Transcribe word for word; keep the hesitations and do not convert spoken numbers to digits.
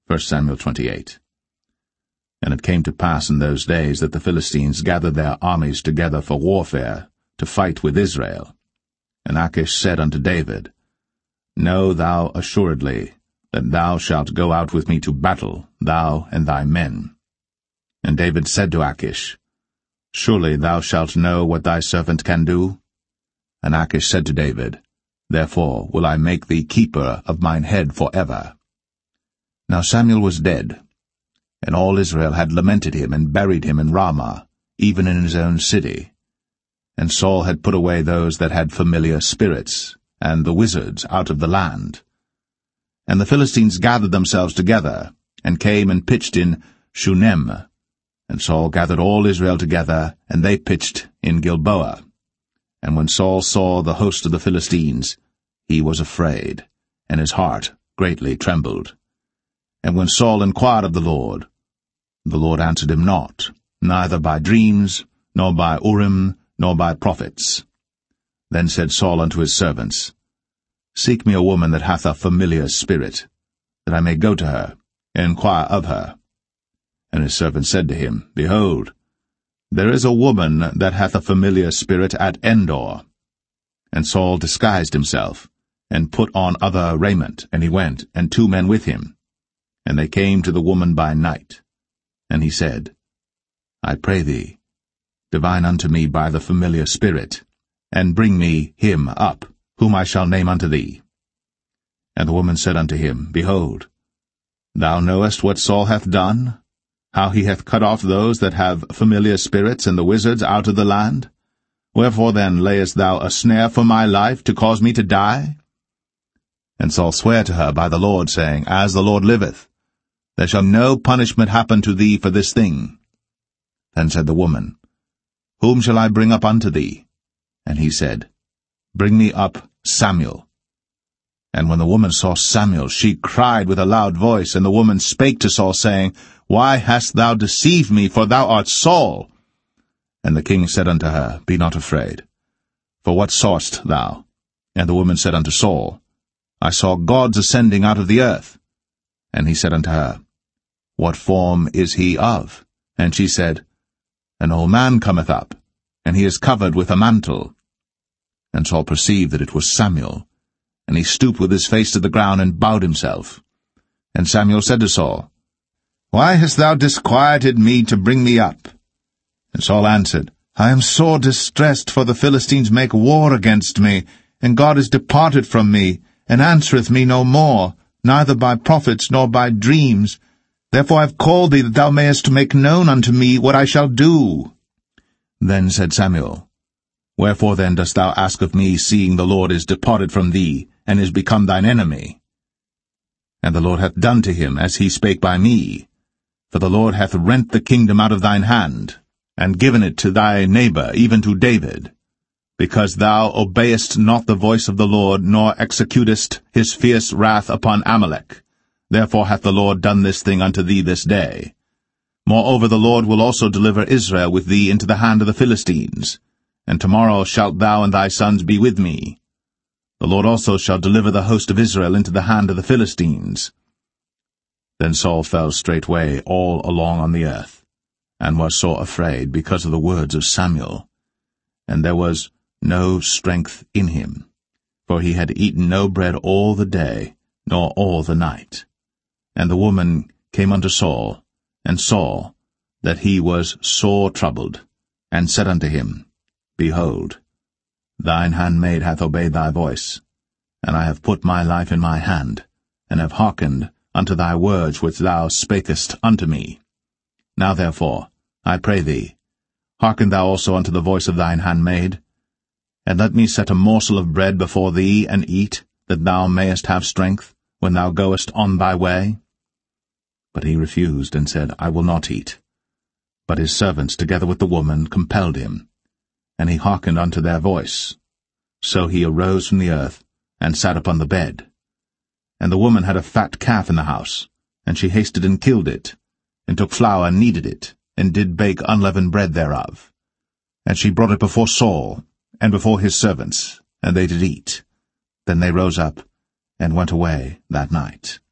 First Samuel twenty-eight. And it came to pass in those days that the Philistines gathered their armies together for warfare, to fight with Israel. And Achish said unto David, Know thou assuredly that thou shalt go out with me to battle, thou and thy men. And David said to Achish, Surely thou shalt know what thy servant can do? And Achish said to David, Therefore will I make thee keeper of mine head for ever. Now Samuel was dead, and all Israel had lamented him and buried him in Ramah, even in his own city. And Saul had put away those that had familiar spirits, and the wizards out of the land. And the Philistines gathered themselves together, and came and pitched in Shunem. And Saul gathered all Israel together, and they pitched in Gilboa. And when Saul saw the host of the Philistines, he was afraid, and his heart greatly trembled. And when Saul inquired of the Lord, the Lord answered him not, neither by dreams, nor by Urim, nor by prophets. Then said Saul unto his servants, Seek me a woman that hath a familiar spirit, that I may go to her, and inquire of her. And his servant said to him, Behold, there is a woman that hath a familiar spirit at Endor. And Saul disguised himself, and put on other raiment, and he went, and two men with him. And they came to the woman by night. And he said, I pray thee, divine unto me by the familiar spirit, and bring me him up, whom I shall name unto thee. And the woman said unto him, Behold, thou knowest what Saul hath done, how he hath cut off those that have familiar spirits and the wizards out of the land? Wherefore then layest thou a snare for my life, to cause me to die? And Saul sware to her by the Lord, saying, As the Lord liveth, there shall no punishment happen to thee for this thing. Then said the woman, Whom shall I bring up unto thee? And he said, Bring me up Samuel. And when the woman saw Samuel, she cried with a loud voice, and the woman spake to Saul, saying, Why hast thou deceived me, for thou art Saul? And the king said unto her, Be not afraid. For what sawest thou? And the woman said unto Saul, I saw gods ascending out of the earth. And he said unto her, What form is he of? And she said, An old man cometh up, and he is covered with a mantle. And Saul perceived that it was Samuel, and he stooped with his face to the ground, and bowed himself. And Samuel said to Saul, Why hast thou disquieted me to bring me up? And Saul answered, I am sore distressed, for the Philistines make war against me, and God is departed from me, and answereth me no more, neither by prophets nor by dreams. Therefore I have called thee, that thou mayest make known unto me what I shall do. Then said Samuel, Wherefore then dost thou ask of me, seeing the Lord is departed from thee, and is become thine enemy? And the Lord hath done to him as he spake by me. For the Lord hath rent the kingdom out of thine hand, and given it to thy neighbor, even to David, because thou obeyest not the voice of the Lord, nor executest his fierce wrath upon Amalek. Therefore hath the Lord done this thing unto thee this day. Moreover the Lord will also deliver Israel with thee into the hand of the Philistines, and tomorrow shalt thou and thy sons be with me. The Lord also shall deliver the host of Israel into the hand of the Philistines. Then Saul fell straightway all along on the earth, and was sore afraid because of the words of Samuel. And there was no strength in him, for he had eaten no bread all the day, nor all the night. And the woman came unto Saul, and saw that he was sore troubled, and said unto him, Behold, thine handmaid hath obeyed thy voice, and I have put my life in my hand, and have hearkened unto thy words which thou spakest unto me. Now therefore, I pray thee, hearken thou also unto the voice of thine handmaid, and let me set a morsel of bread before thee, and eat, that thou mayest have strength, when thou goest on thy way. But he refused, and said, I will not eat. But his servants, together with the woman, compelled him, and he hearkened unto their voice. So he arose from the earth, and sat upon the bed. And the woman had a fat calf in the house, and she hasted and killed it, and took flour and kneaded it, and did bake unleavened bread thereof. And she brought it before Saul, and before his servants, and they did eat. Then they rose up, and went away that night.